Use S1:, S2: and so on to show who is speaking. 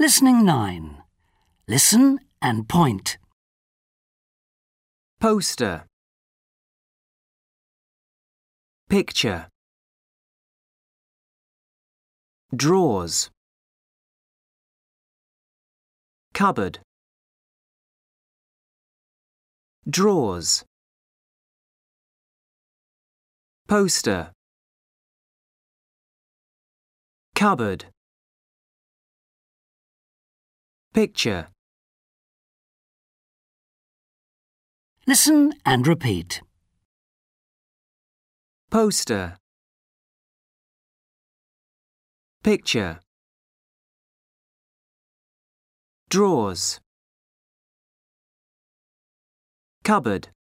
S1: Listening 9. Listen and point.
S2: Poster. Picture. Drawers. Cupboard. Drawers. Poster. Cupboard. Picture.
S1: Listen and repeat.
S2: Poster. Picture. Drawers. Cupboard.